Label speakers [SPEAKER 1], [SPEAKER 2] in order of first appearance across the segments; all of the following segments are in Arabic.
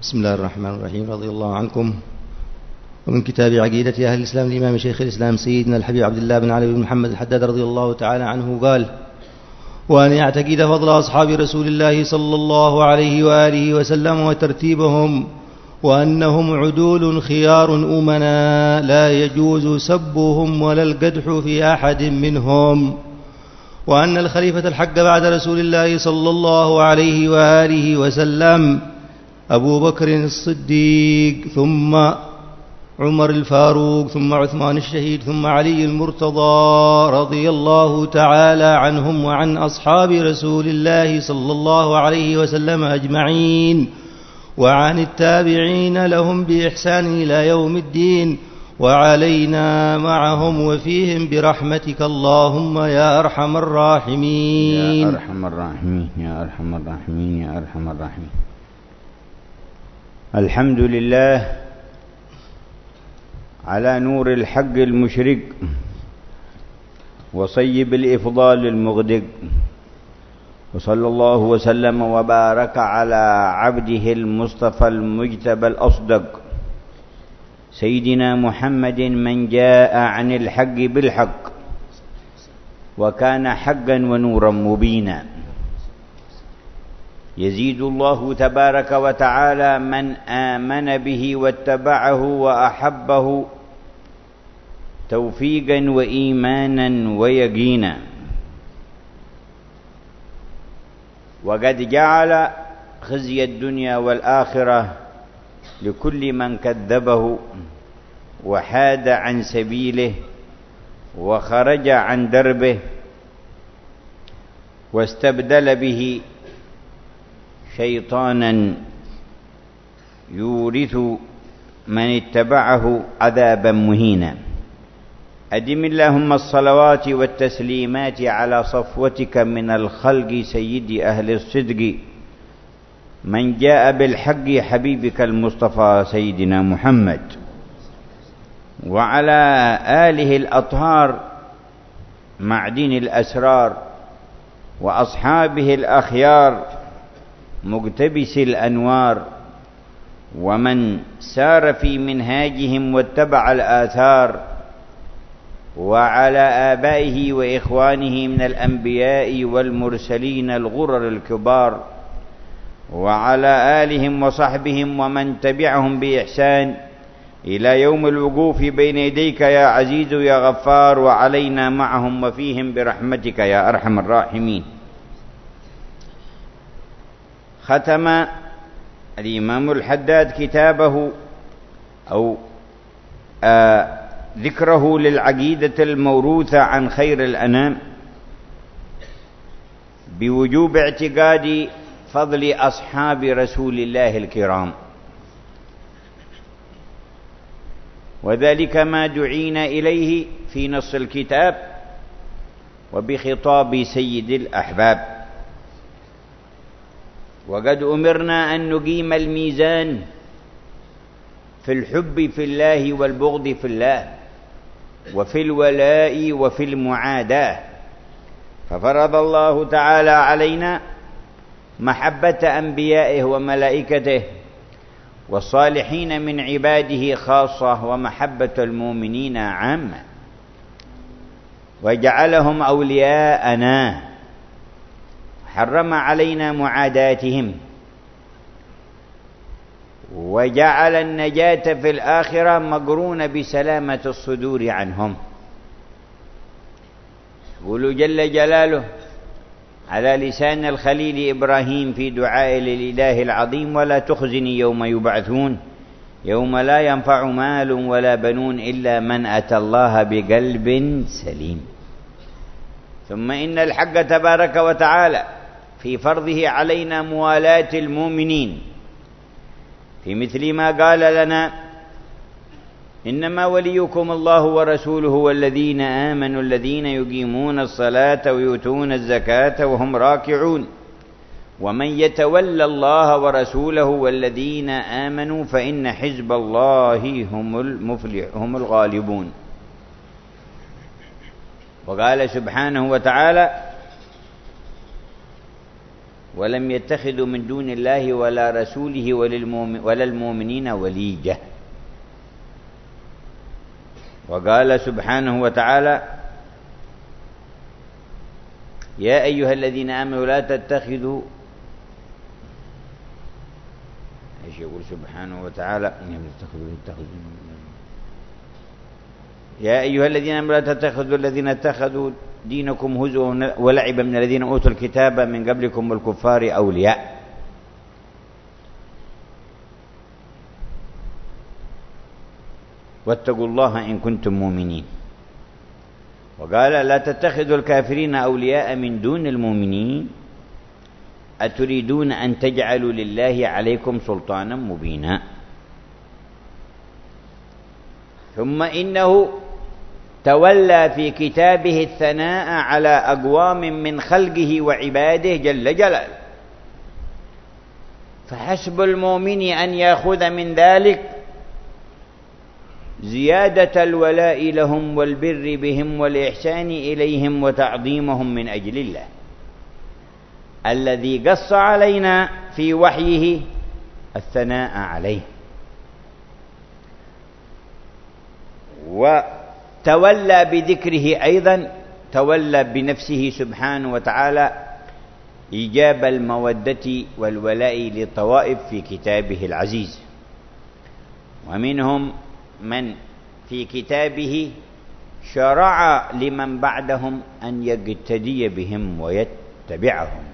[SPEAKER 1] بسم الله الرحمن الرحيم. رضي الله عنكم. ومن كتاب عقيدة أهل الإسلام لإمام شيخ الإسلام سيدنا الحبيب عبد الله بن علي بن محمد الحداد رضي الله تعالى عنه قال: وأن يعتقد فضل أصحاب رسول الله صلى الله عليه وآله وسلم وترتيبهم، وأنهم عدول خيار أمنا لا يجوز سبهم ولا القدح في أحد منهم، وأن الخليفة الحق بعد رسول الله صلى الله عليه وآله وسلم أبو بكر الصديق، ثم عمر الفاروق، ثم عثمان الشهيد، ثم علي المرتضى رضي الله تعالى عنهم وعن أصحاب رسول الله صلى الله عليه وسلم أجمعين، وعن التابعين لهم بإحسان إلى يوم الدين، وعلينا معهم وفيهم برحمتك اللهم يا أرحم الراحمين.
[SPEAKER 2] يا أرحم الراحمين يا أرحم الراحمين يا أرحم الراحمين. الحمد لله على نور الحق المشرق وصيب الإفضال المغدق، وصلى الله وسلم وبارك على عبده المصطفى المجتبى الأصدق سيدنا محمد من جاء عن الحق بالحق وكان حقا ونورا مبينا. يزيد الله تبارك وتعالى من آمن به واتبعه وأحبه توفيقا وإيمانا ويقينا، وقد جعل خزي الدنيا والآخرة لكل من كذبه وحاد عن سبيله وخرج عن دربه واستبدل به شيطانا يورث من اتبعه عذابا مهينا. أدم اللهم الصلوات والتسليمات على صفوتك من الخلق سيد أهل الصدق من جاء بالحق حبيبك المصطفى سيدنا محمد، وعلى آله الأطهار معدن الأسرار، وأصحابه الأخيار مقتبس الأنوار، ومن سار في منهاجهم واتبع الآثار، وعلى آبائه وإخوانه من الأنبياء والمرسلين الغرر الكبار، وعلى آلهم وصحبهم ومن تبعهم بإحسان إلى يوم الوقوف بين يديك يا عزيز يا غفار، وعلينا معهم وفيهم برحمتك يا أرحم الراحمين. ختم الإمام الحداد كتابه أو ذكره للعقيدة الموروثة عن خير الأنام بوجوب اعتقاد فضل أصحاب رسول الله الكرام، وذلك ما دعينا إليه في نص الكتاب وبخطاب سيد الأحباب. وقد أمرنا أن نقيم الميزان في الحب في الله والبغض في الله، وفي الولاء وفي المعاداة، ففرض الله تعالى علينا محبة أنبيائه وملائكته والصالحين من عباده خاصة، ومحبة المؤمنين عامة، وجعلهم أولياءنا، حرم علينا معاداتهم، وجعل النجاة في الآخرة مقرونة بسلامة الصدور عنهم. يقول جل جلاله على لسان الخليل إبراهيم في دعاء للإله العظيم: ولا تخزني يوم يبعثون يوم لا ينفع مال ولا بنون إلا من أتى الله بقلب سليم. ثم إن الحق تبارك وتعالى في فرضه علينا موالاة المؤمنين، في مثل ما قال لنا: إنما وليكم الله ورسوله والذين آمنوا الذين يقيمون الصلاة ويؤتون الزكاة وهم راكعون، ومن يتولى الله ورسوله والذين آمنوا فإن حزب الله هم الغالبون. وقال سبحانه وتعالى: ولم يتخذوا من دون الله ولا رسوله ولا المؤمنين وليجة. وقال سبحانه وتعالى: يا أيها الذين آمنوا لا تتخذوا، ايش يقول سبحانه وتعالى؟ يا أيها الذين آمنوا لا تتخذوا الذين اتخذوا دينكم هزوا ولعبا من الذين أوتوا الكتاب من قبلكم والكفار أولياء. واتقوا الله إن كنتم مؤمنين. وقال: لا تتخذوا الكافرين أولياء من دون المؤمنين أتريدون أن تجعلوا لله عليكم سلطانا مبينا. ثم إنه تولى في كتابه الثناء على أقوام من خلقه وعباده جل جلاله، فحسب المؤمن أن يأخذ من ذلك زيادة الولاء لهم والبر بهم والإحسان إليهم وتعظيمهم من أجل الله الذي قص علينا في وحيه الثناء عليه. وتولى بذكره أيضا، تولى بنفسه سبحانه وتعالى إيجاب المودة والولاء للطوائف في كتابه العزيز. ومنهم من في كتابه شرع لمن بعدهم أن يقتدي بهم ويتبعهم.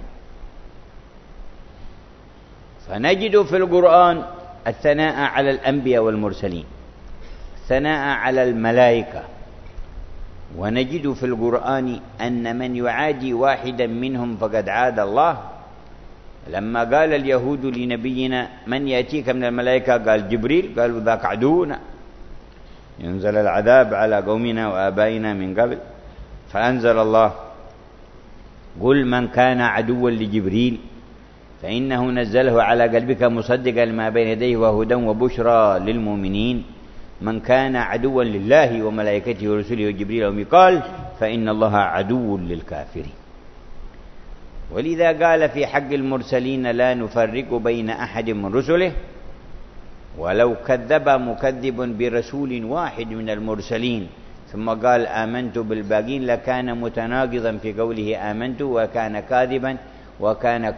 [SPEAKER 2] فنجد في القرآن الثناء على الأنبياء والمرسلين، الثناء على الملائكة. ونجد في القرآن أن من يعادي واحدا منهم فقد عاد الله. لما قال اليهود لنبينا: من يأتيك من الملائكة؟ قال: جبريل. قالوا: ذاك عدونا، ينزل العذاب على قومنا وآبائنا من قبل. فأنزل الله: قل من كان عدوا لجبريل فإنه نزله على قلبك مصدقا لما بين يديه وهدى وبشرى للمؤمنين. من كان عدوا لله وملائكته ورسله وجبريل وميكال فإن الله عدو للكافرين. ولذا قال في حق المرسلين: لا نفرق بين أحد من رسله. ولو كذب مكذب برسول واحد من المرسلين ثم قال آمنت بالباقين لكان متناقضا في قوله آمنت، وكان كاذبا وكان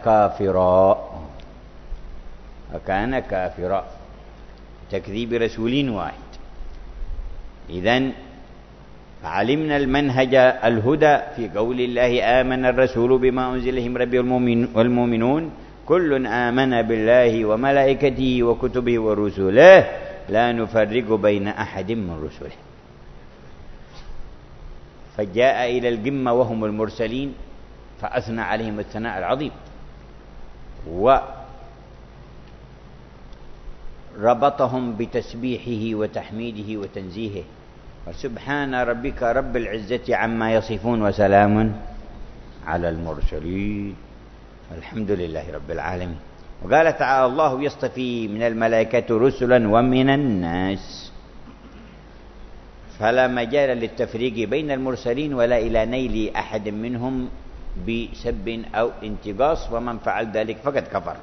[SPEAKER 2] كافرا تكذيب رسول واحد. إذن فعلمنا المنهج الهدى في قول الله: آمن الرسول بما أنزل إليه من ربه والمؤمنون كل آمن بالله وملائكته وكتبه ورسله لا نفرق بين أحد من رسله. فجاء إلى القمة وهم المرسلين فأثنى عليهم الثناء العظيم، وربطهم بتسبيحه وتحميده وتنزيهه. وسبحان ربك رب العزة عما يصفون وسلام على المرسلين الحمد لله رب العالمين. وقال تعالى: الله يصطفي من الملائكة رسلا ومن الناس. فلا مجال للتفريق بين المرسلين ولا إلى نيل أحد منهم بسب أو انتقاص، ومن فعل ذلك فقد كفر.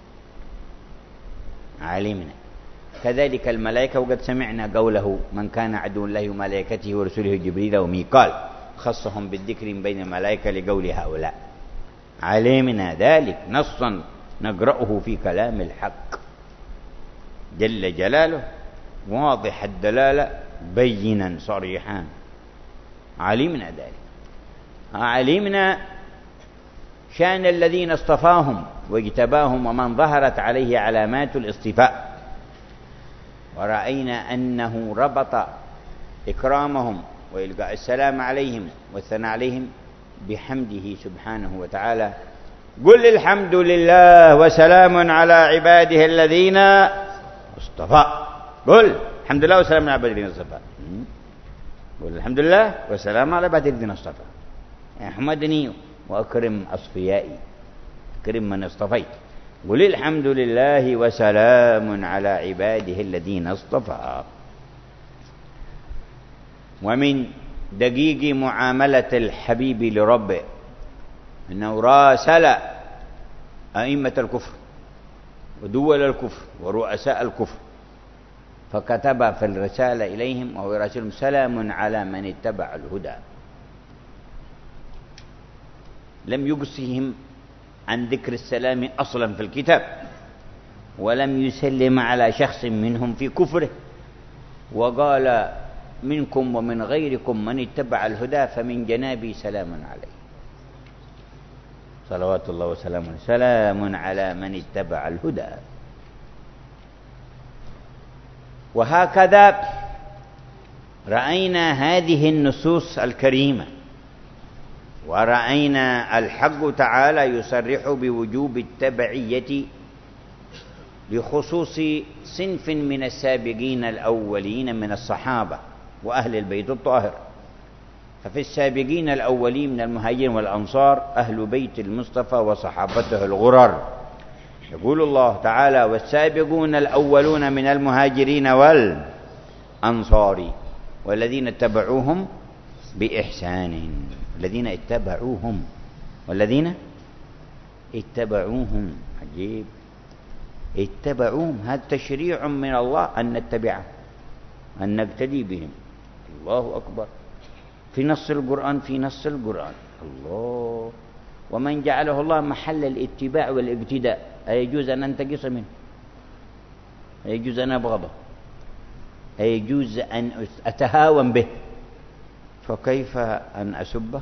[SPEAKER 2] علمنا كذلك الملائكة، وقد سمعنا قوله: من كان عدو الله وملائكته ورسله جبريل وميكال، خصهم بالذكر من بين الملائكة لقول هؤلاء. علمنا ذلك نصا نقرأه في كلام الحق جل جلاله واضح الدلالة بينا صريحا. علمنا ذلك. علمنا شأن الذين اصطفاهم واجتباهم ومن ظهرت عليه علامات الاصطفاء، ورأينا أنه ربط إكرامهم وإلقاء السلام عليهم والثناء عليهم بحمده سبحانه وتعالى. قل الحمد لله وسلام على عباده الذين اصطفى. قل الحمد لله وسلام على عباده الذين اصطفى. قل الحمد لله وسلام على عباده الذين اصطفى. احمدني وأكرم أصفيائي، أكرم من اصطفيت. قل الحمد لله وسلام على عباده الذين اصطفى. ومن دقيق معاملة الحبيب لربه أنه راسل أئمة الكفر ودول الكفر ورؤساء الكفر، فكتب في الرسالة إليهم وهو يراسلهم: سلام على من اتبع الهدى. لم يقصهم عن ذكر السلام أصلا في الكتاب، ولم يسلم على شخص منهم في كفره، وقال: منكم ومن غيركم من اتبع الهدى فمن جنابي سلام عليه. صلوات الله وسلامه عليه. سلام على من اتبع الهدى. وهكذا رأينا هذه النصوص الكريمة، ورأينا الحق تعالى يصرح بوجوب التبعية لخصوص صنف من السابقين الأولين من الصحابة وأهل البيت الطاهر. ففي السابقين الأولين من المهاجرين والأنصار أهل بيت المصطفى وصحابته الغرر. يقول الله تعالى: والسابقون الأولون من المهاجرين والأنصار والذين اتبعوهم بإحسان. الذين اتبعوهم والذين اتبعوهم. عجيب، اتبعوهم، هذا تشريع من الله أن نتبعهم، أن نقتدي بهم. الله أكبر. في نص القرآن، في نص القرآن. الله. ومن جعله الله محل الاتباع والاقتداء أيجوز أن أنتقص منه؟ أيجوز أن أبغضه؟ أيجوز أن أتهاون به؟ فكيف أن أسبه؟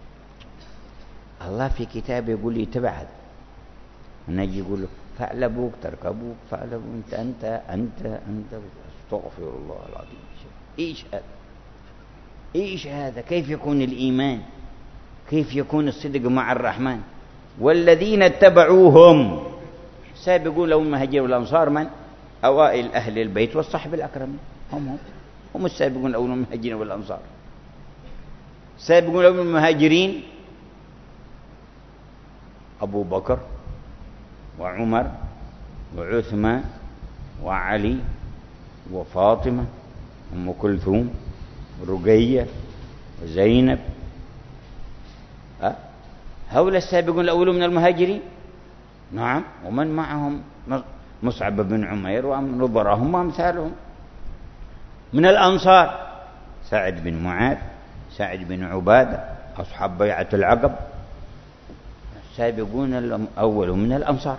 [SPEAKER 2] الله في كتابه يقول لي اتبع هذا، ونجي يقول له فعل أبوك تركبوك، فعل أبوك أنت. استغفر الله العظيم. إيش هذا؟ إيش هذا؟ كيف يكون الإيمان؟ كيف يكون الصدق مع الرحمن؟ والذين اتبعوهم سابقون لهم المهاجرين والأنصار، من أوائل أهل البيت والصحب الأكرم، هم السابقون لهم المهاجرين والأنصار. سابقون لهم المهاجرين أبو بكر وعمر وعثمان وعلي وفاطمة أم كلثوم ورقية وزينب. هؤلاء السابقون الأولون من المهاجرين. نعم. ومن معهم مصعب بن عمير ونظرهم وأمثالهم. من الأنصار سعد بن معاذ، سعد بن عبادة، أصحاب بيعة العقب. السابقون الأولون من الأنصار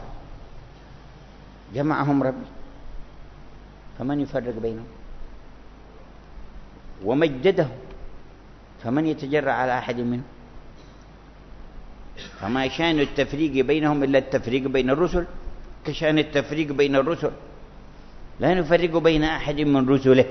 [SPEAKER 2] جمعهم ربي، فمن يفرق بينهم؟ ومجدهم، فمن يتجرأ على أحد منهم؟ فما شان التفريق بينهم إلا التفريق بين الرسل، كشان التفريق بين الرسل. لا نفرق بين أحد من رسله.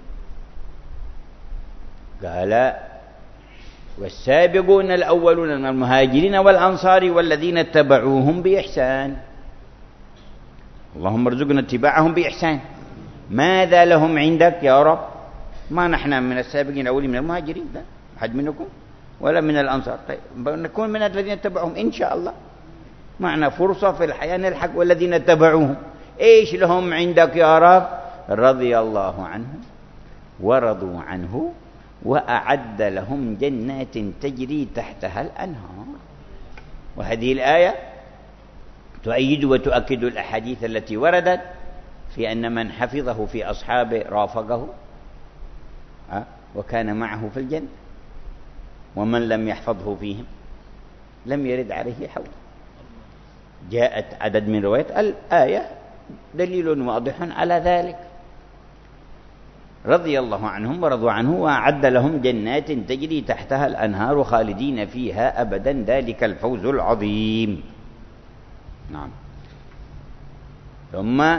[SPEAKER 2] قال: والسابقون الأولون من المهاجرين والأنصار والذين اتبعوهم بإحسان. اللهم ارزقنا اتباعهم بإحسان. ماذا لهم عندك يا رب؟ ما نحن من السابقين الأولين من المهاجرين، لا أحد منكم، ولا من الأنصار. طيب نكون من الذين اتبعوهم إن شاء الله. معنا فرصة في الحياة نلحق. والذين اتبعوهم إيش لهم عندك يا رب؟ رضي الله عنهم ورضوا عنه وأعد لهم جنات تجري تحتها الأنهار. وهذه الآية تؤيد وتؤكد الأحاديث التي وردت في أن من حفظه في أصحابه رافقه وكان معه في الجنة، ومن لم يحفظه فيهم لم يرد عليه حوض. جاءت عدد من روايات الآية دليل واضح على ذلك. رضي الله عنهم ورضوا عنه وأعد لهم جنات تجري تحتها الأنهار خالدين فيها أبدا، ذلك الفوز العظيم. نعم. ثم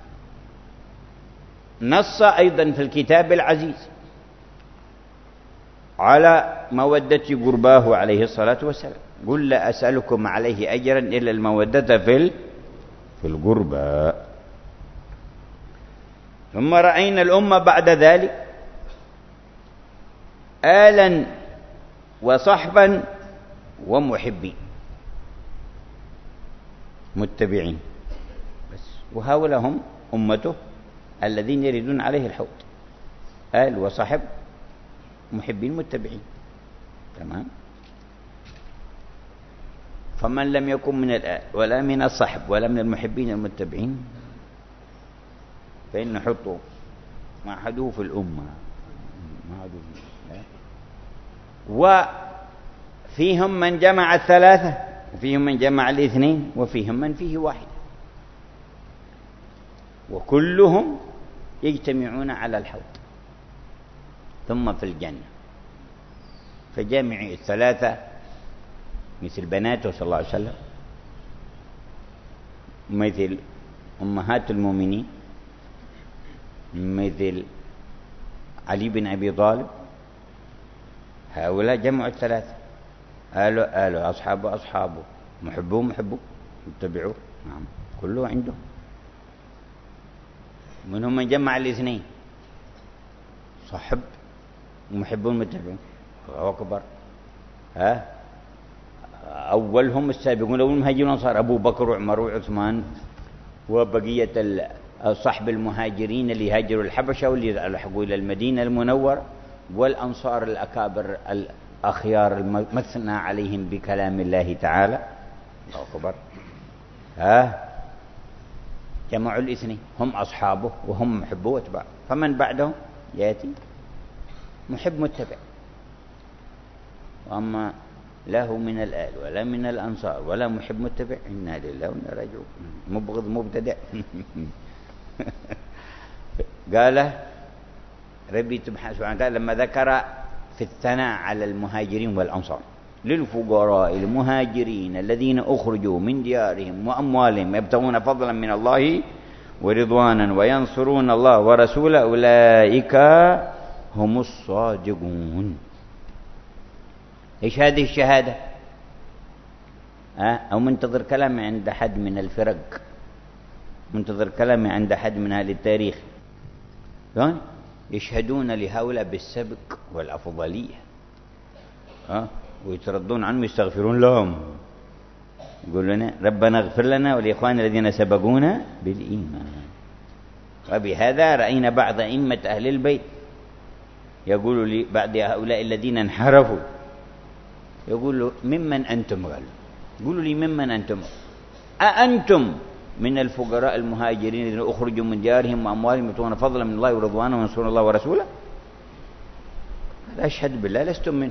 [SPEAKER 2] نص أيضا في الكتاب العزيز على مودة قرباه عليه الصلاة والسلام. قل لا أسألكم عليه أجرا إلا المودة في القربى. ثم رأينا الأمة بعد ذلك آلا وصحبا ومحبين متبعين بس. وهؤلاء هم أمته الذين يريدون عليه الحوض، آل وصحب محبين متبعين. تمام. فمن لم يكن من الآل ولا من الصحب ولا من المحبين المتبعين فإن حطوا ما حدوه في الأمة ما حدوه. وفيهم من جمع الثلاثة وفيهم من جمع الاثنين وفيهم من فيه واحد، وكلهم يجتمعون على الحوض ثم في الجنة. فجامع الثلاثة مثل بناته صلى الله عليه وسلم، مثل أمهات المؤمنين، مثل علي بن أبي طالب، هؤلاء جمعوا الثلاثة، آله أصحابه محبوه متبعوه، نعم كله عندهم. منهم من جمع الاثنين صحب ومحبون متبعون، الله أكبر. أولهم السابقون والمهاجرون الأنصار أبو بكر وعمر وعثمان وبقية صحب المهاجرين اللي هاجروا الحبشة واللي لحقوا إلى المدينة المنورة، والأنصار الأكابر الأخيار المثنى عليهم بكلام الله تعالى، الله أكبر. جمعوا الاثنين، هم أصحابه وهم محبوه واتباعه. فمن بعدهم يأتي محب متبع، وأما له من الآل ولا من الأنصار ولا محب متبع إنا لله وإنا راجعون، مبغض مبتدع. قال ربي سبحانه وتعالى لما ذكر في الثناء على المهاجرين والأنصار: للفقراء المهاجرين الذين أخرجوا من ديارهم وأموالهم يبتغون فضلا من الله ورضوانا وينصرون الله ورسوله أولئك هم الصادقون. إيش هذه الشهادة؟ أو منتظر كلام عند أحد من الفرق، منتظر كلام عند أحد من أهل التاريخ يشهدون لهؤلاء بالسبق والأفضلية، ويتردون عنهم يستغفرون لهم، يقول لنا ربنا اغفر لنا ولإخواننا الذين سبقونا بالإيمان. وبهذا رأينا بعض أئمة أهل البيت يقول لي بعد هؤلاء الذين انحرفوا، يقول ممن أنتم؟ قالوا لي ممن أنتم؟ أأنتم من الفقراء المهاجرين الذين أخرجوا من ديارهم وأموالهم يبتغون فضلا من الله ورضوانا وينصرون الله ورسوله؟ أشهد بالله لستم منه.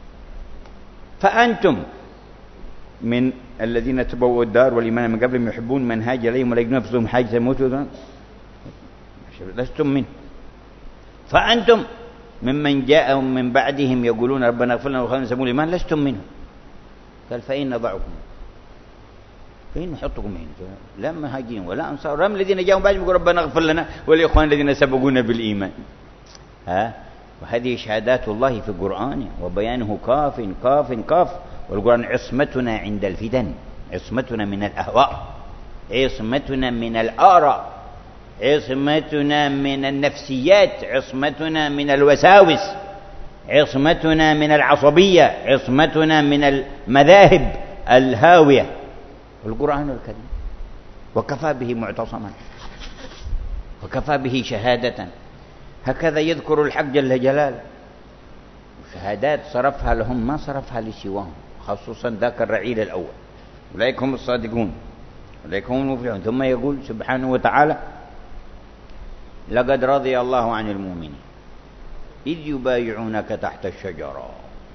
[SPEAKER 2] فأنتم من الذين تبوؤوا الدار والإيمان من قبلهم يحبون من هاجر إليهم ولا يجدون أنفسهم حاجة يموتوا، لستم منه. فأنتم ممن جاء من بعدهم يقولون ربنا اغفر لنا وارحمنا وسموا الإيمان، لستم منه. قال فإن نضعكم، فإن نحطكم هنا، لا مهاجرين ولا أنصار ولا من الذين جاءوا بعدهم يقولون ربنا اغفر لنا والإخوان الذين سبقونا بالإيمان. وهذه شهادات الله في القرآن وبيانه كاف كاف كاف. والقرآن عصمتنا عند الفتن، عصمتنا من الأهواء، عصمتنا من الآراء، عصمتنا من النفسيات، عصمتنا من الوساوس، عصمتنا من العصبية، عصمتنا من المذاهب الهاوية. القرآن الكريم وكفى به معتصما وكفى به شهادة. هكذا يذكر الحق جل جلاله، شهادات صرفها لهم ما صرفها لسواهم، خصوصا ذاك الرعيل الأول. أولئك هم الصادقون أولئك هم المفلحون. ثم يقول سبحانه وتعالى: لقد رضي الله عن المؤمنين إذ يبايعونك تحت الشجرة.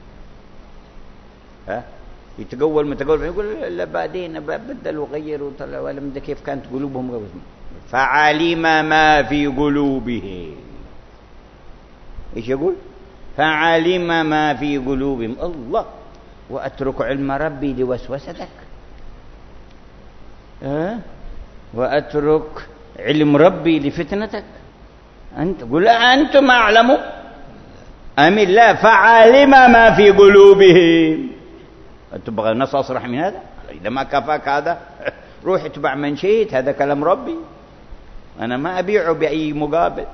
[SPEAKER 2] يتقول متقول يقول لا بعدين بدلوا وغيروا ولا مدري كيف كانت قلوبهم قبل. فعلم ما في قلوبهم. ايش يقول؟ فعلم ما في قلوبهم. الله. واترك علم ربي لوسوستك، واترك علم ربي لفتنتك. انت قل انتم اعلم ام الله؟ فعلم ما في قلوبهم. تبغى نص أصرح من هذا؟ إذا ما كفاك هذا روح اتبع من شئت، هذا كلام ربي، أنا ما أبيعه بأي مقابل.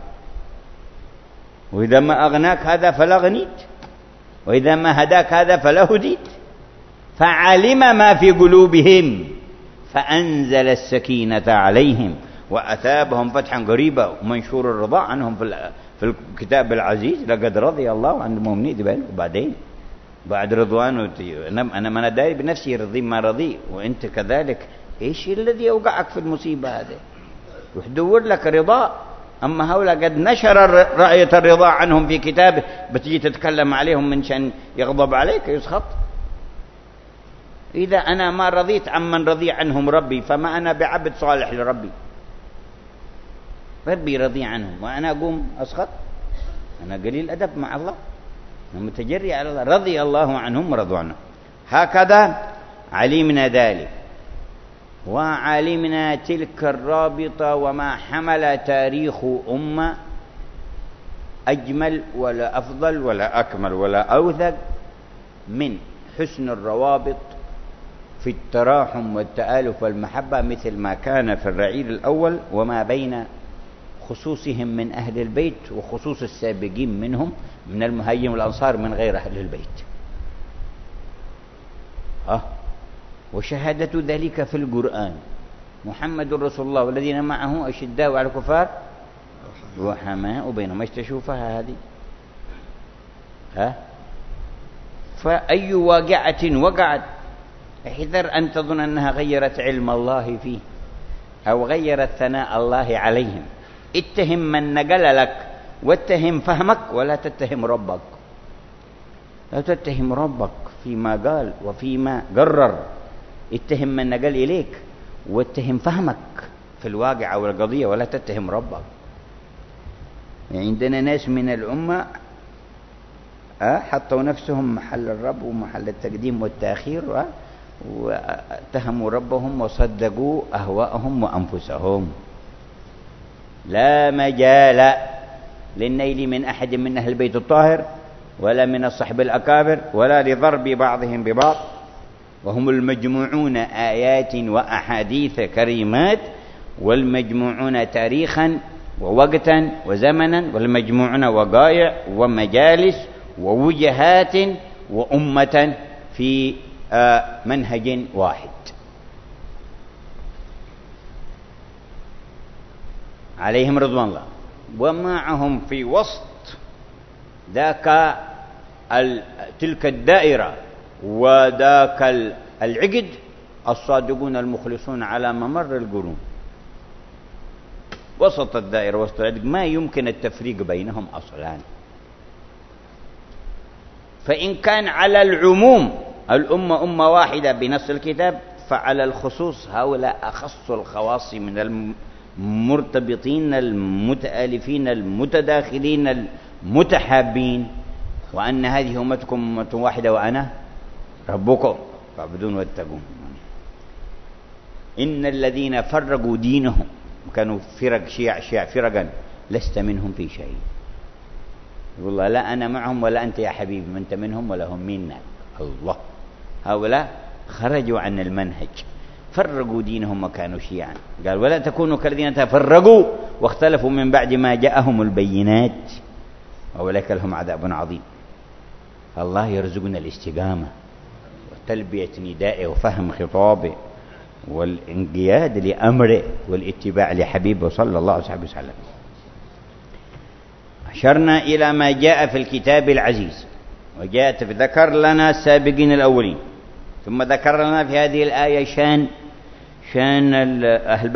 [SPEAKER 2] وإذا ما أغناك هذا فلا غنيت، وإذا ما هداك هذا فلا هديت. فعلم ما في قلوبهم فأنزل السكينة عليهم وأثابهم فتحا قريبا. ومنشور الرضا عنهم في الكتاب العزيز: لقد رضي الله عن المؤمنين. وبعدين بعد رضوانه أنا ما أنا داري بنفسي رضي ما رضي وأنت كذلك. إيش الذي أوقعك في المصيبة هذه؟ روح دور لك رضا. أما هؤلاء قد نشر رأية الرضا عنهم في كتابه، بتجي تتكلم عليهم من شأن يغضب عليك يسخط. إذا أنا ما رضيت عمن رضي عنهم ربي فما أنا بعبد صالح لربي. ربي رضي عنهم وأنا أقوم أسخط؟ أنا قليل أدب مع الله، أنا متجري على الله. رضي الله عنهم ورضوا عنه. هكذا علمنا ذلك، وعلمنا تلك الرابطة وما حمل تاريخ أمة أجمل ولا أفضل ولا أكمل ولا أوثق من حسن الروابط في التراحم والتآلف والمحبة، مثل ما كان في الرعيل الأول وما بين خصوصهم من أهل البيت وخصوص السابقين منهم من المهاجرين والأنصار من غير أهل البيت. وشهادة ذلك في القرآن: محمد رسول الله والذين معه أشداء على الكفار رحماء بينهم. ايش تشوفها هذه؟ فأي واقعة وقعت احذر أن تظن أنها غيرت علم الله فيه أو غيرت ثناء الله عليهم. اتهم من نقل لك واتهم فهمك، ولا تتهم ربك. لا تتهم ربك فيما قال وفيما قرر. اتهم من نقل إليك واتهم فهمك في الواقع أو القضية، ولا تتهم ربك. يعني عندنا ناس من الأمة حطوا نفسهم محل الرب ومحل التقديم والتأخير، واتهموا ربهم وصدقوا أهواءهم وأنفسهم. لا مجال للنيل من أحد من أهل البيت الطاهر ولا من الصحب الأكابر ولا لضرب بعضهم ببعض، وهم المجموعون آيات وأحاديث كريمات، والمجموعون تاريخا ووقتا وزمنا، والمجموعون وقائع ومجالس ووجهات وأمة في منهج واحد. عليهم رضوان الله. ومعهم في وسط ذاك تلك الدائرة وذاك العقد الصادقون المخلصون على ممر القرون. وسط الدائرة وسط العقد ما يمكن التفريق بينهم أصلا. فإن كان على العموم الأمة أمة واحدة بنص الكتاب، فعلى الخصوص هؤلاء أخص الخواص من المرتبطين المتآلفين المتداخلين المتحابين، وأن هذه أمتكم أمة واحدة وأنا ربكم فاعبدون واتقون. إن الذين فرقوا دينهم وكانوا فرق شيع فرقا لست منهم في شيء. يقول الله: لا أنا معهم ولا أنت يا حبيبي، ما أنت منهم ولا هم منك. الله. هؤلاء خرجوا عن المنهج، فرقوا دينهم وكانوا شيعا. قال: ولا تكونوا كالذين تفرقوا واختلفوا من بعد ما جاءهم البينات أولئك لهم عذاب عظيم. الله يرزقنا الاستقامة وتلبية ندائه وفهم خطابه والانقياد لأمره والاتباع لحبيبه صلى الله عليه وسلم. أشرنا إلى ما جاء في الكتاب العزيز، وجاءت ذكر لنا السابقين الأولين، ثم ذكر لنا في هذه الآية شان أهل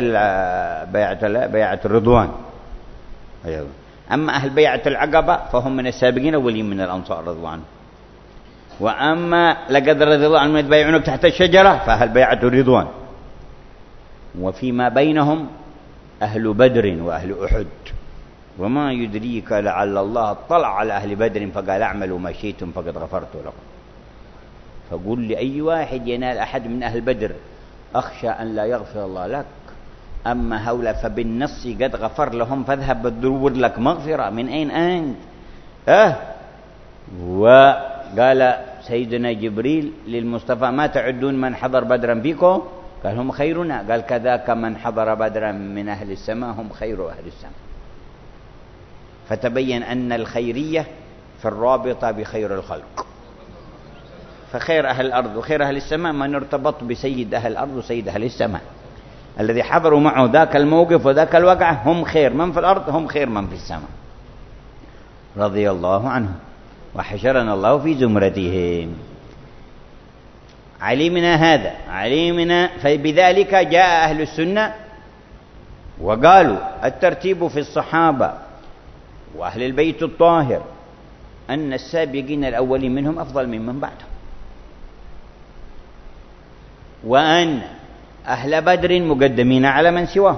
[SPEAKER 2] بيعة الرضوان. أما أهل بيعة العقبة فهم من السابقين الأولين من الأنصار رضوان. وأما لقد رضي الله عنهم يتبايعونك تحت الشجرة فأهل بيعة الرضوان. وفيما بينهم أهل بدر وأهل أحد. وما يدريك لعل الله اطلع على أهل بدر فقال: اعملوا ما شئتم فقد غفرت لكم. فقل لأي واحد ينال أحد من أهل بدر: أخشى أن لا يغفر الله لك، أما هؤلاء فبالنص قد غفر لهم، فاذهب بدور لك مغفرة. من أين أنت؟ وقال سيدنا جبريل للمصطفى: ما تعدون من حضر بدرا فيكم؟ قال: هم خيرنا. قال: كذاك من حضر بدرا من أهل السماء هم خير أهل السماء. فتبين أن الخيرية في الرابطة بخير الخلق. فخير أهل الأرض وخير أهل السماء من ارتبط بسيد أهل الأرض وسيد أهل السماء، الذي حضروا معه ذاك الموقف وذاك الوقعة هم خير من في الأرض، هم خير من في السماء، رضي الله عنهم. وحشرنا الله في زمرتهم. علمنا هذا، علمنا، فبذلك جاء أهل السنة وقالوا الترتيب في الصحابة وأهل البيت الطاهر أن السابقين الأولين منهم أفضل ممن بعدهم، وأن أهل بدر مقدمين على من سواهم،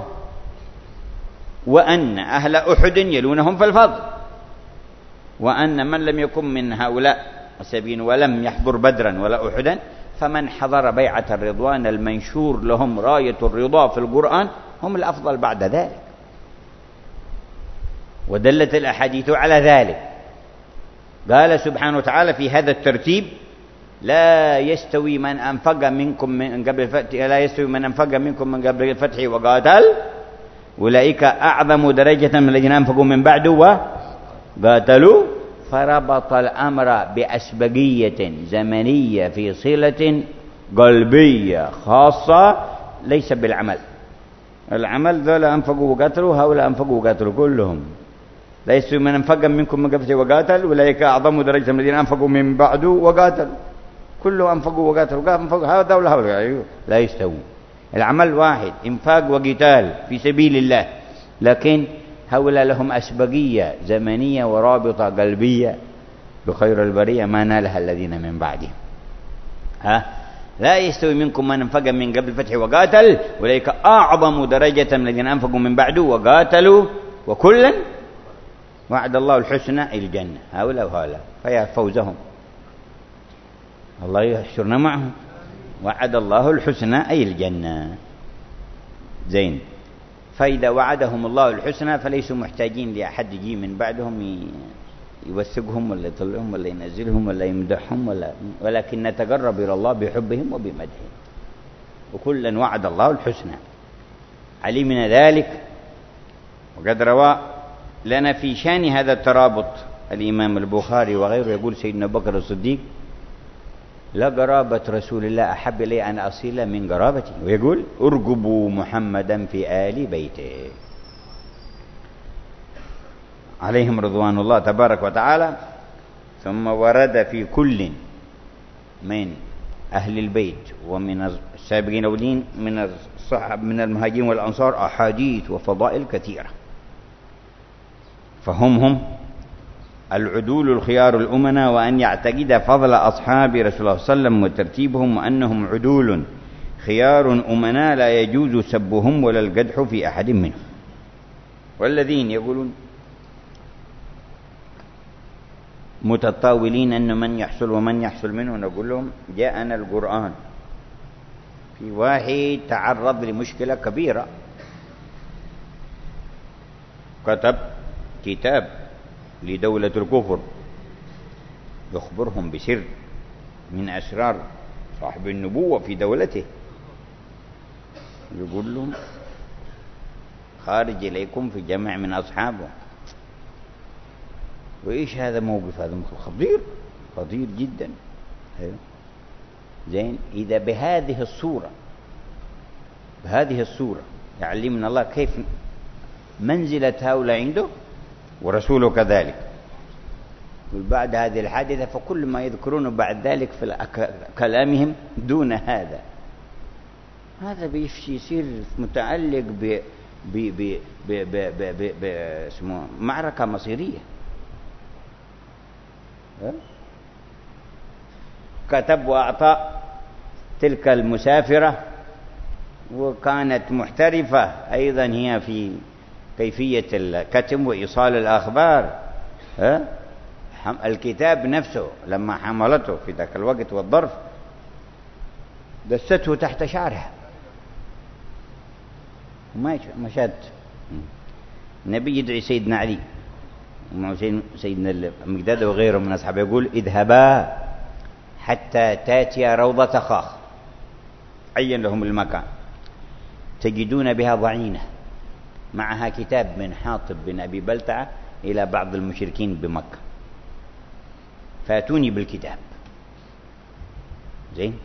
[SPEAKER 2] وأن أهل أحد يلونهم في الفضل، وأن من لم يكن من هؤلاء السابقين ولم يحضر بدرا ولا أحدا فمن حضر بيعة الرضوان المنشور لهم راية الرضا في القرآن هم الأفضل بعد ذلك. ودلت الأحاديث على ذلك. قال سبحانه وتعالى في هذا الترتيب: لا يستوي من أنفق منكم من قبل الفتح، لا يستوي من أنفق منكم من قبل الفتح وقاتل أولئك أعظم درجة من الذين أنفقوا من بعد وقاتلوا. فربط الأمر بأسبقية زمنية في صلة قلبية خاصة ليس بالعمل. العمل ذول أنفقوا وقاتلوا، هؤلاء أنفقوا وقاتلوا كلهم. لا يستوي من أنفق منكم من قبل وقاتل أولئك أعظم درجة من الذين أنفقوا من بعد وقاتلوا. كله أنفقوا وقاتلوا، هذا ولا هؤلاء لا يستوون. العمل واحد، إنفاق وقتال في سبيل الله، لكن هؤلاء لهم أسبقية زمنية ورابطة قلبية بخير البرية ما نالها الذين من بعدهم. لا يستوي منكم من أنفق من قبل الفتح وقاتل أولئك أعظم درجة من الذين أنفقوا من بعد وقاتلوا وكلا وعد الله الحسنى الجنة. هؤلاء وهؤلاء فيا فوزهم، الله يحشرنا معهم. وعد الله الحسنى أي الجنة. زين. فإذا وعدهم الله الحسنى فليسوا محتاجين لأحد يجي من بعدهم يوثقهم ولا يطلعهم ولا ينزلهم ولا يمدحهم ولكن نتقرب إلى الله بحبهم وبمدحهم. وكلا وعد الله الحسنى. علمنا ذلك. وقد روى لنا في شان هذا الترابط الإمام البخاري وغيره، يقول سيدنا بكر الصديق: لا قرابة رسول الله أحب إلي أن أصل من قرابتي، ويقول: ارقبوا محمدا في آل بيته عليهم رضوان الله تبارك وتعالى. ثم ورد في كل من أهل البيت ومن السابقين الأولين من الصحابة من المهاجرين والأنصار أحاديث وفضائل كثيرة، فهم العدول الخيار الأمنا، وأن يعتقد فضل أصحاب رسول الله صلى الله عليه وسلم وترتيبهم وأنهم عدول خيار أمنا لا يجوز سبهم ولا القدح في أحد منهم. والذين يقولون متطاولين أن من يحصل ومن يحصل منه، نقول لهم: جاءنا القرآن في واحد تعرض لمشكلة كبيرة، كتب كتاب لدولة الكفر يخبرهم بسر من أسرار صاحب النبوة في دولته، يقول لهم: خارج إليكم في جمع من أصحابه. وإيش هذا موقف؟ هذا خطير خطير جدا. زين. إذا بهذه الصورة يعلمنا الله كيف منزلة هؤلاء عنده ورسوله كذلك. وبعد هذه الحادثة فكل ما يذكرونه بعد ذلك في كلامهم دون هذا يصير متعلق اسمه معركة مصيرية. كتب وأعطى تلك المسافرة، وكانت محترفة أيضا هي في كيفية الكتم وإيصال الأخبار. الكتاب نفسه لما حملته في ذاك الوقت والظرف دسته تحت شعرها ومشت. النبي يدعي سيدنا علي ومع سيدنا المقداد وغيره من أصحابه، يقول: اذهبا حتى تاتي روضة خاخ، عين لهم المكان، تجدون بها ضعينة معها كتاب من حاطب بن أبي بلتعة إلى بعض المشركين بمكة، فاتوني بالكتاب. زين.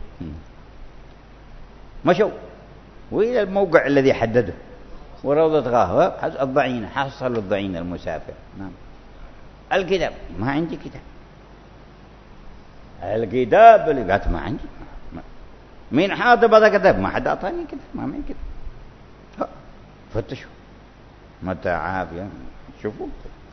[SPEAKER 2] مشوا وإلى الموقع الذي حدده وروضة غاه الضعينة، حصلوا الضعينة المسافر. نعم. الكتاب ما عندي كتاب. الكتاب اللي قالت ما عندي. مين حاطب هذا كتاب؟ ما حد أعطاني كتاب، ما معي كتاب. فتشوا متى عافية شوفوا.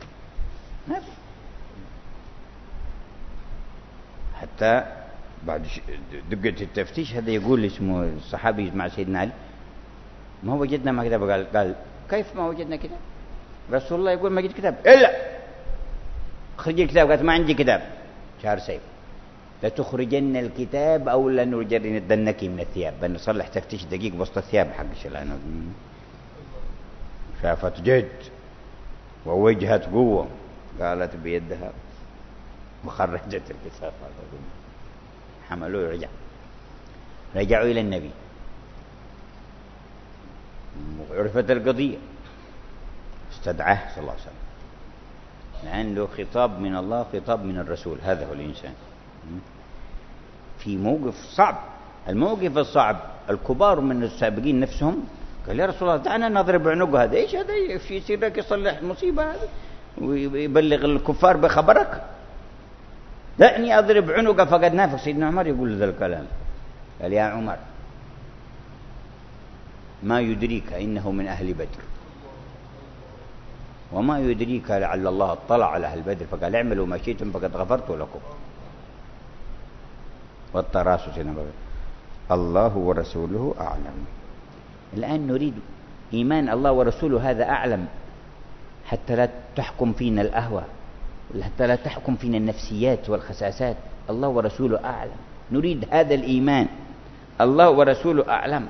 [SPEAKER 2] حتى بعد دقة التفتيش هذا يقول اسمه الصحابي مع سيدنا علي ما وجدنا ما كتاب. قال كيف ما وجدنا كتاب؟ رسول الله يقول ما وجد كتاب إلا خرج الكتاب. قالت ما عندي كتاب. شهر سيف لتخرجن الكتاب أو لنجردنك من الثياب. بنصلح تفتيش دقيق وسط الثياب حق الشلانة. شافت جد ووجهت قوة قالت بيدها وخرجت الكتاب. حملوه رجعوا إلى النبي وعرفت القضية. استدعاه صلى الله عليه وسلم لأن له خطاب من الله خطاب من الرسول. هذا هو الإنسان في موقف صعب. الموقف الصعب الكبار من السابقين نفسهم قال يا رسول الله دعنا نضرب عنقه. هذا إيش هذا يصير لك يصلح مصيبة هذا ويبلغ الكفار بخبرك؟ دعني أضرب عنقه. فقد نافق سيدنا عمر يقول ذا الكلام. قال يا عمر ما يدريك إنه من أهل بدر وما يدريك لعل الله اطلع على أهل بدر فقال اعملوا ما شئتم فقد غفرت لكم. والتراس الله ورسوله أعلم. الآن نريد إيمان الله ورسوله هذا أعلم حتى لا تحكم فينا الأهوى حتى لا تحكم فينا النفسيات والخساسات. الله ورسوله أعلم. نريد هذا الإيمان. الله ورسوله أعلم.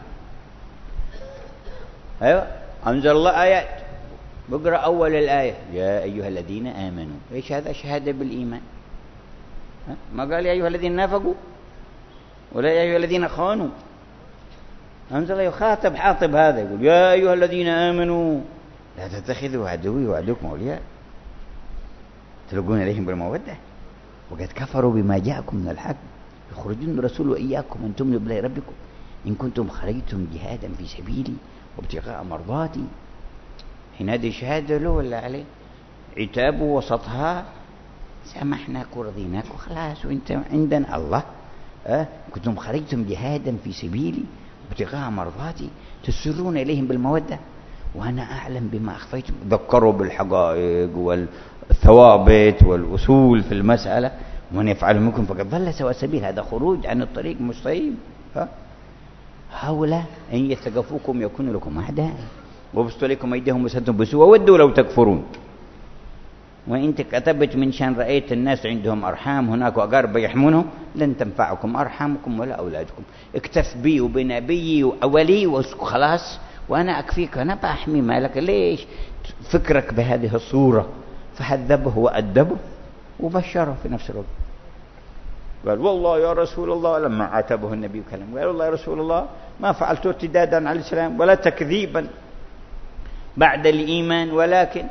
[SPEAKER 2] أيوة أنزل الله آيات. بقرأ أول الآية يا أيها الذين آمنوا. إيش هذا؟ شهادة بالإيمان. ما قال يا أيها الذين نافقوا ولا يا أيها الذين خانوا. أنزل يخاطب حاطب هذا يقول يا أيها الذين آمنوا لا تتخذوا عدوي وعدوكم أولياء تلقون إليهم بالمودة وقد كفروا بما جاءكم من الحق يخرجون الرسول وإياكم أن تؤمنوا بالله ربكم إن كنتم خرجتم جهادا في سبيلي وابتغاء مرضاتي. حين هذه شهادة له ولا عليه؟ عتابه وسطها سامحناك ورضيناك وخلاص وانت عندنا الله. كنتم خرجتم جهادا في سبيلي وابتغاء مرضاتي تسرون إليهم بالمودة وأنا أعلم بما أخفيتم. ذكروا بالحقائق والثوابت والأصول في المسألة ومن يفعل منكم فقد ضل سواء السبيل. هذا خروج عن الطريق مستقيم. هؤلاء إن يثقفوكم يكونوا لكم أعداء وبسطوا لكم أيديهم وسدتم بسوء ودوا لو تكفرون. وإن كتبت من شان رأيت الناس عندهم أرحام هناك أقارب يحمونه لن تنفعكم أرحامكم ولا أولادكم. اكتف بي وبنبي وأولي وخلاص وأنا أكفيك أنا بأحمي مالك. ليش فكرك بهذه الصورة؟ فهذبه وأدبه وبشره في نفس الوقت. قال والله يا رسول الله لما عاتبه النبي كلام قال والله يا رسول الله ما فعلت ارتدادا على الإسلام ولا تكذيبا بعد الإيمان ولكن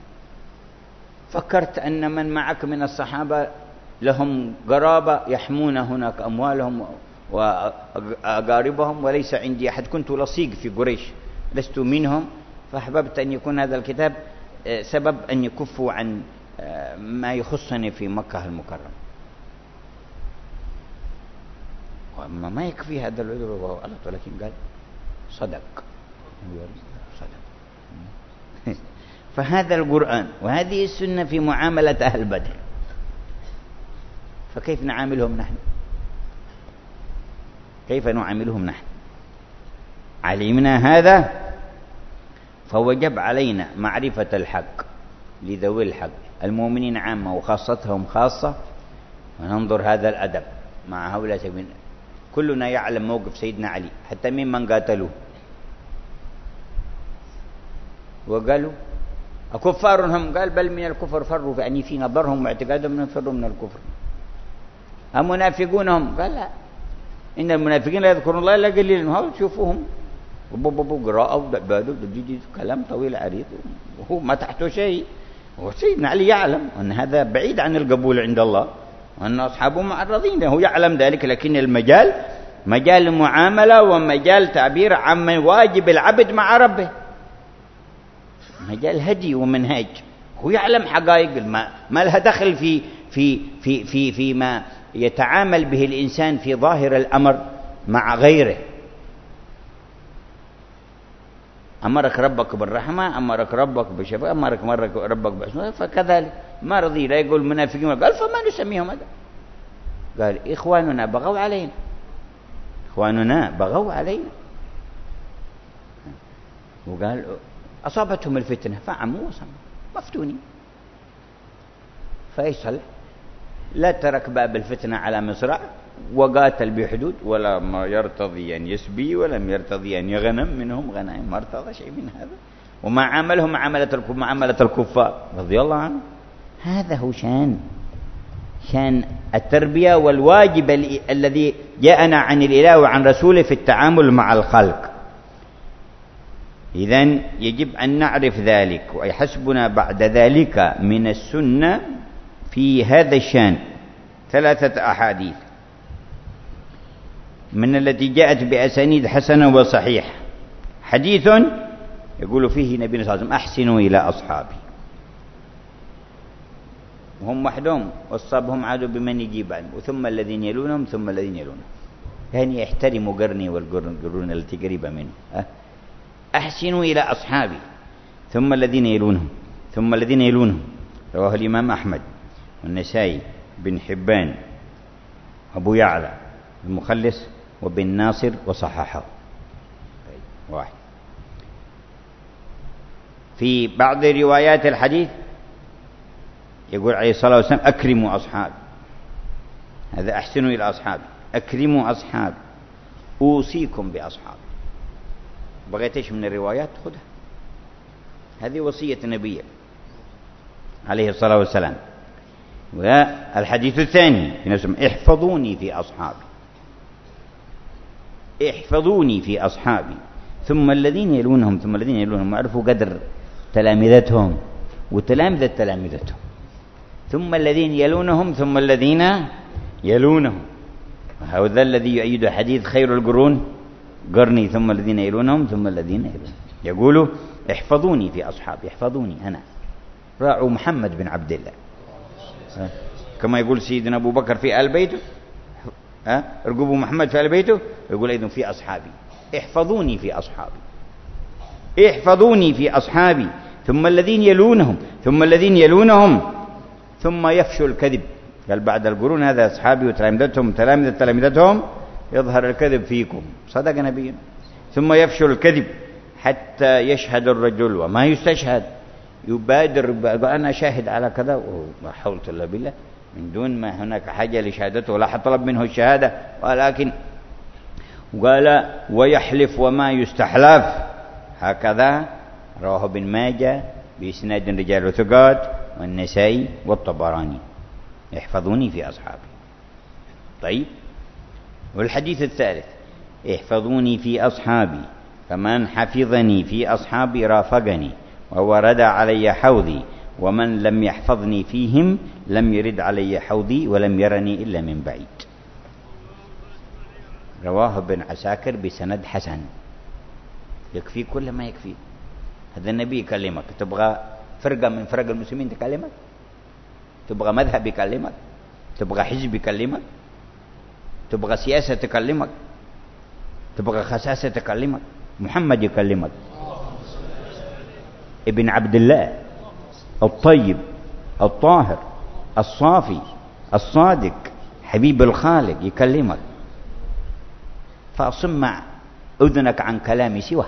[SPEAKER 2] فكرت أن من معك من الصحابة لهم قرابة يحمون هناك أموالهم وأقاربهم وليس عندي أحد. كنت لصيق في قريش لست منهم فأحببت أن يكون هذا الكتاب سبب أن يكفوا عن ما يخصني في مكة المكرمة. وأما ما يكفي هذا العذر وهو غلط ولكن قال صدق. فهذا القرآن وهذه السنة في معاملة أهل بدر. فكيف نعاملهم نحن؟ كيف نعاملهم نحن؟ علمنا هذا فوجب علينا معرفة الحق لذوي الحق المؤمنين عامة وخاصتهم خاصة وننظر هذا الأدب مع هؤلاء سبيل. كلنا يعلم موقف سيدنا علي حتى ممن قاتلوه وقالوا أكفار هم؟ قال بل من الكفر فروا يعني في نظرهم واعتقادهم من فروا من الكفر. أمنافقون هم؟ قال لا إن المنافقين لا يذكرون الله إلا قليلا. هاو تشوفوهم قراءة وعبادة كلام طويل عريض وهو ما تحته شيء. وسيدنا علي يعلم أن هذا بعيد عن القبول عند الله وأن أصحابه معرضين. هو يعلم ذلك لكن المجال مجال المعاملة ومجال تعبير عن واجب العبد مع ربه مجال هدي ومنهاج. هو يعلم حقائق ما لها دخل في ما يتعامل به الإنسان في ظاهر الأمر مع غيره. أمرك ربك بالرحمة، أمرك ربك بالشفاء، أمرك ربك بحسنه، فكذلك ما رضي لا يقول المنافقين، قال فما نسميهم هذا؟ قال إخواننا بغوا علينا، إخواننا بغوا علينا. وقال أصابتهم الفتنة فعموا وصموا مفتونين. فيصل لا ترك باب الفتنة على مصراع وقاتل بحدود، ولا ما يرتضي أن يسبي ولم يرتضي أن يغنم منهم غنائم، ما ارتضى شيء من هذا. وما عاملهم معاملة الكفار رضي الله عنهم. هذا هو شان التربية والواجب الذي جاءنا عن الإله وعن رسوله في التعامل مع الخلق. إذن يجب أن نعرف ذلك، ويحسبنا بعد ذلك من السنة في هذا الشان 3 أحاديث من التي جاءت بأسانيد حسنة وصحيحة. حديث يقول فيه نبينا صلى الله عليه وسلم أحسنوا إلى أصحابي، وهم وحدهم وأصابهم عادوا بمن يجيب عنه، ثم الذين يلونهم ثم الذين يلونهم، يعني يحترموا قرني والقرون التي قريبة منه. أحسنوا إلى أصحابي ثم الذين يلونهم ثم الذين يلونهم. رواه الإمام أحمد والنسائي بن حبان أبو يعلى المخلص وبن ناصر وصححه. واحد. في بعض روايات الحديث يقول عليه الصلاة والسلام أكرموا أصحابي، هذا أحسنوا إلى أصحابي، أكرموا أصحابي، أوصيكم بأصحابي. بغيت إيش من الروايات خذها، هذه وصية النبي عليه الصلاة والسلام. والحديث الثاني في نفس احفظوني في أصحابي، احفظوني في أصحابي ثم الذين يلونهم ثم الذين يلونهم. عرفوا قدر تلامذتهم وتلامذة تلامذتهم، ثم الذين يلونهم ثم الذين يلونهم. هذا الذي يؤيد حديث خير القرون قرني ثم الذين يلونهم ثم الذين يلونهم. يقولوا احفظوني في أصحابي، احفظوني أنا، راعوا محمد بن عبد الله، كما يقول سيدنا أبو بكر في آل بيته، ارقبوا محمد في آل بيته، يقول أيضا في أصحابي، احفظوني في أصحابي، احفظوني في أصحابي ثم الذين يلونهم ثم الذين يلونهم. ثم يفشو الكذب، قال بعد القرون هذا أصحابي وتلامذتهم تلامذتهم يظهر الكذب فيكم، صدق نبينا. ثم يفشو الكذب حتى يشهد الرجل وما يستشهد، يبادر أنا شاهد على كذا ولا حول إلا بالله، من دون ما هناك حاجة لشهادته ولا حد طلب منه الشهادة، ولكن قال ويحلف وما يستحلف، هكذا رواه ابن ماجه بإسناد رجال ثقات والنسائي والطبراني. احفظوني في أصحابي. طيب، والحديث الثالث احفظوني في أصحابي فمن حفظني في أصحابي رافقني وورد علي حوضي ومن لم يحفظني فيهم لم يرد علي حوضي ولم يرني إلا من بعيد. رواه ابن عساكر بسند حسن. يكفي كل ما يكفي. هذا النبي يكلمك، تبغى فرقة من فرق المسلمين تكلمك، تبغى مذهب يكلمك، تبغى حزب يكلمك، تبغى سياسة تكلمك، تبغى خساسة تكلمك، محمد يكلمك، ابن عبد الله الطيب الطاهر الصافي الصادق حبيب الخالق يكلمك. فأصمع أذنك عن كلام سواه.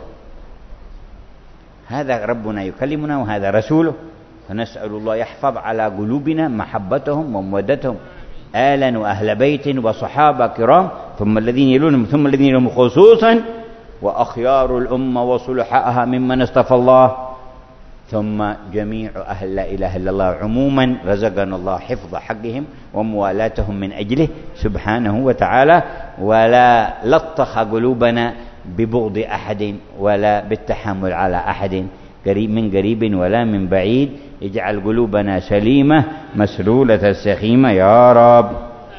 [SPEAKER 2] هذا ربنا يكلمنا وهذا رسوله، فنسأل الله يحفظ على قلوبنا محبتهم ومودتهم، آلا وأهل بيت وصحابة كرام، ثم الذين يلونهم ثم الذين يلونهم خصوصا، وأخيار الأمة وصلحائها ممن اصطفى الله، ثم جميع أهل لا إله إلا الله عموما، رزقنا الله حفظ حقهم وموالاتهم من أجله سبحانه وتعالى، ولا لطخ قلوبنا ببغض أحد ولا بالتحمل على أحد قريب من قريب ولا من بعيد. اجعل قلوبنا سليمة مسلولة السخيمة يا رب.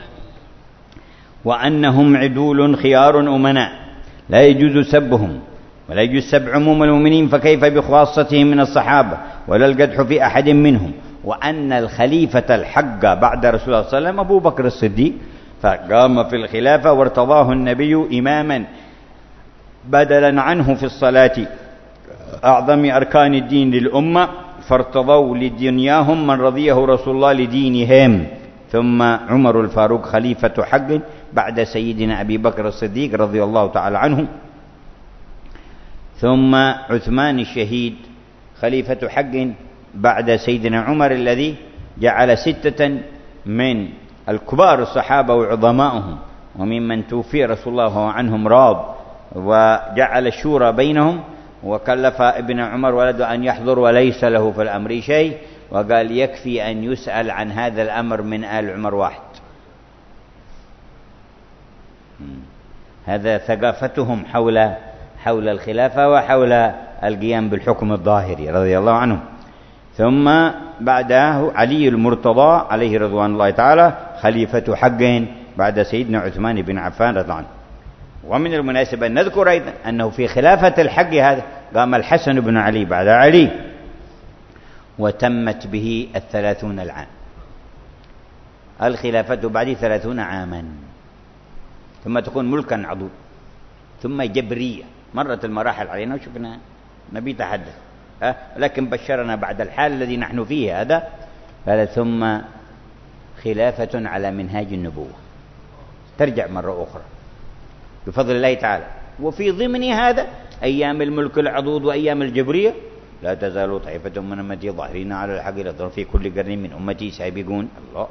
[SPEAKER 2] وأنهم عدول خيار أمناء لا يجوز سبهم ولا يجوز سب عموم المؤمنين، فكيف بخاصتهم من الصحابة، ولا القدح في أحد منهم. وأن الخليفة الحق بعد رسول الله صلى الله عليه وسلم أبو بكر الصديق فقام في الخلافة وارتضاه النبي إماما بدلا عنه في الصلاة أعظم أركان الدين للأمة، فارتضوا لدنياهم من رضيه رسول الله لدينهم. ثم عمر الفاروق خليفة حق بعد سيدنا أبي بكر الصديق رضي الله تعالى عنه. ثم عثمان الشهيد خليفة حق بعد سيدنا عمر الذي جعل 6 من الكبار الصحابة وعظمائهم وممن توفي رسول الله عنهم راض، وجعل الشورى بينهم، وكلف ابن عمر ولده أن يحضر وليس له في الأمر شيء، وقال يكفي أن يسأل عن هذا الأمر من آل عمر واحد. هذا ثقافتهم حول الخلافة وحول القيام بالحكم الظاهري رضي الله عنهم. ثم بعده علي المرتضى عليه رضوان الله تعالى خليفة حق بعد سيدنا عثمان بن عفان رضي الله عنه. ومن المناسبة أن نذكر أيضا أنه في خلافة الحق هذا قام الحسن بن علي بعد علي، وتمت به 30 العام، الخلافة بعد 30 عاما، ثم تكون ملكا عضوض، ثم جبرية. مرت المراحل علينا وشفنا نبي تحدث، لكن بشرنا بعد الحال الذي نحن فيه هذا. قال ثم خلافة على منهاج النبوة، ترجع مرة أخرى بفضل الله تعالى. وفي ضمن هذا أيام الملك العضوض وأيام الجبرية لا تزال طائفة من أمتي ظاهرين على الحق يظهرون في كل قرن من أمتي سابقون. الله،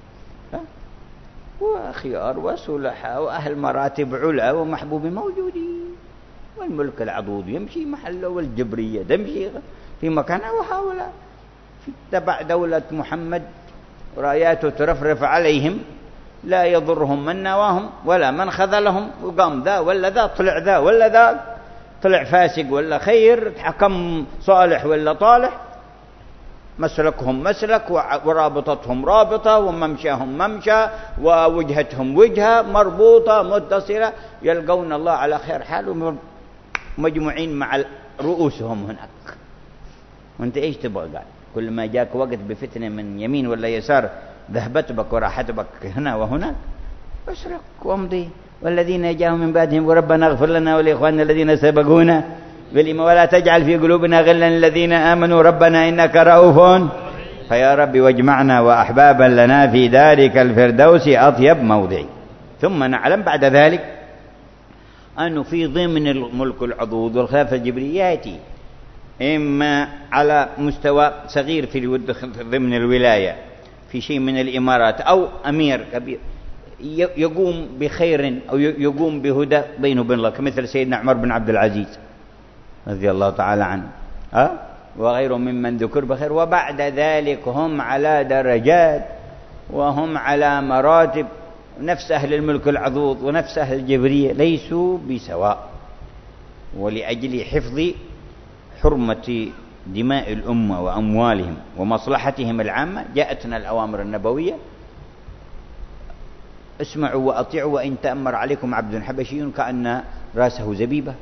[SPEAKER 2] وخيار وصلحاء وأهل مراتب علا ومحبوب موجودين، والملك العضوض يمشي محله، والجبرية تمشي في مكانها، وهؤلاء تبع دولة محمد راياته ترفرف عليهم، لا يضرهم من نواهم ولا من خذلهم، وقام ذا ولا ذا طلع ذا ولا ذا طلع فاسق ولا خير، حكم صالح ولا طالح، مسلكهم مسلك ورابطتهم رابطة وممشاهم ممشى ووجهتهم وجهة مربوطة متصلة، يلقون الله على خير حال مجموعين مع رؤوسهم هناك. وانت ايش تبغى؟ قال كل ما جاك وقت بفتنة من يمين ولا يسار ذهبت بك وراحت بك هنا وهناك، اشرك وامضي. والذين جاءوا من بعدهم وربنا اغفر لنا ولإخواننا الذين سبقونا بالإيمان ولا تجعل في قلوبنا غلا للذين آمنوا ربنا إنك رؤوف، فيا رب واجمعنا وأحبابا لنا في دارك الفردوس أطيب موضع. ثم نعلم بعد ذلك أنه في ضمن الملك العضوض والخلافة الجبرية يأتي إما على مستوى صغير في ضمن الولاية في شيء من الإمارات، أو أمير كبير يقوم بخير أو يقوم بهدى بينه وبين الله، كمثل سيدنا عمر بن عبد العزيز رضي الله تعالى عنه، وغيره ممن ذكر بخير. وبعد ذلك هم على درجات وهم على مراتب، نفس أهل الملك العضوض ونفس أهل الجبرية ليسوا بسواء. ولأجل حفظ حرمة دماء الأمة وأموالهم ومصلحتهم العامة جاءتنا الأوامر النبوية: اسمعوا وأطيعوا وإن تأمر عليكم عبد حبشي كأن رأسه زبيبة.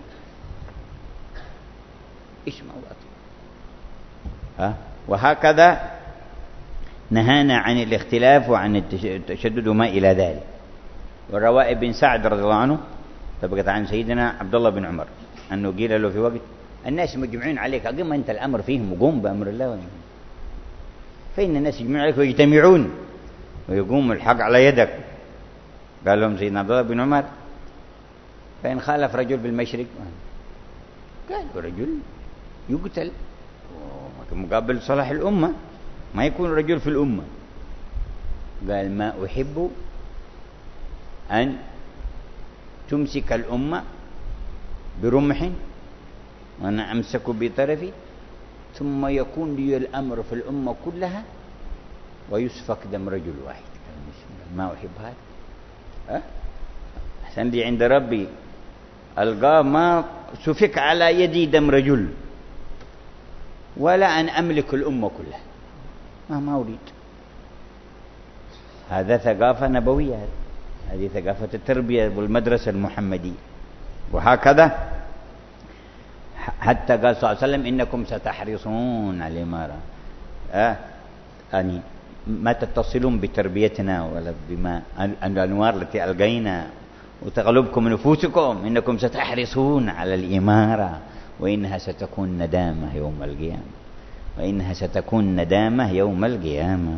[SPEAKER 2] اسمعوا وأطيعوا. وهكذا نهانا عن الاختلاف وعن التشدد وما إلى ذلك. والرواء بن سعد رضي الله عنه ثبت عن سيدنا عبد الله بن عمر أنه قيل له في وقت: الناس مجمعين عليك، أقم أنت الأمر فيهم وقوم بأمر الله. فإن الناس يجمعون عليك ويجتمعون ويقوم الحق على يدك. قال لهم سيدنا عبد الله بن عمر: فإن خالف رجل بالمشرق، قال رجل يقتل مقابل صلاح الأمة، ما يكون رجل في الأمة. قال: ما أحب أن تمسك الأمة برمح وأنا أمسك بطرفي، ثم يكون لي الأمر في الأمة كلها ويسفك دم رجل واحد. ما أحب هذا. أحسن لي عند ربي ألقى ما سفك على يدي دم رجل، ولا أن أملك الأمة كلها، ما أريد. هذا ثقافة نبوية، هذه ثقافة التربية والمدرسة المحمدية. وهكذا حتى قال صلى الله عليه وسلم: إنكم ستحرصون على الإمارة، يعني ما تتصلون بتربيتنا ولا بما الأنوار التي ألقينا، وتغلبكم نفوسكم، إنكم ستحرصون على الإمارة، وإنها ستكون ندامة يوم القيامة، وإنها ستكون ندامة يوم القيامة.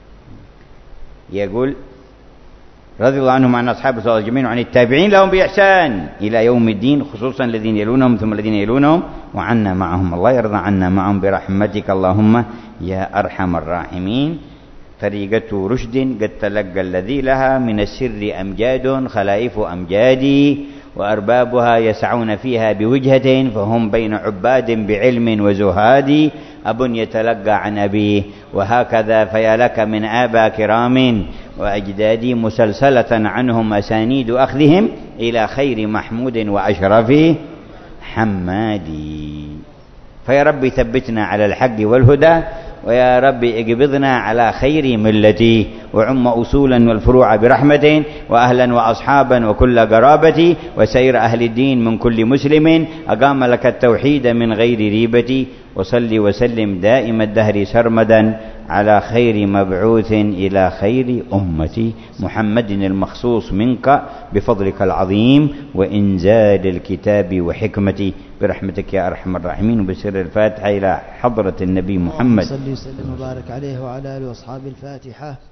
[SPEAKER 2] يقول رضي الله عنهم عن أصحاب رسول الله جميعا وعن التابعين لهم بإحسان إلى يوم الدين، خصوصا الذين يلونهم ثم الذين يلونهم، وعنا معهم. الله يرضى عنا معهم برحمتك اللهم يا أرحم الراحمين. طريقة رشد قد تلقى الذي لها من السر أمجاد خلائف أمجادي، وأربابها يسعون فيها بوجهة، فهم بين عباد بعلم وزهاد. أب يتلقى عن أبيه وهكذا، فيا لك من آبا كرام وأجدادي، مسلسلة عنهم أسانيد أخذهم إلى خير محمود وأشرف حمادي. فيا ربي ثبتنا على الحق والهدى، ويا ربي اقبضنا على خير ملتي، وعم أصولا والفروع برحمة، وأهلا وأصحابا وكل قرابتي، وسير أهل الدين من كل مسلم أقام لك التوحيد من غير ريبة. وصلي وسلم دائم الدهر سرمدا على خير مبعوث إلى خير أمتي، محمد المخصوص منك بفضلك العظيم وإنزال الكتاب وحكمتي، برحمتك يا أرحم الراحمين. وبسر الفاتحة إلى حضرة النبي محمد
[SPEAKER 3] صلى الله عليه وسلم وبارك عليه وعلى آله وأصحابه. الفاتحة.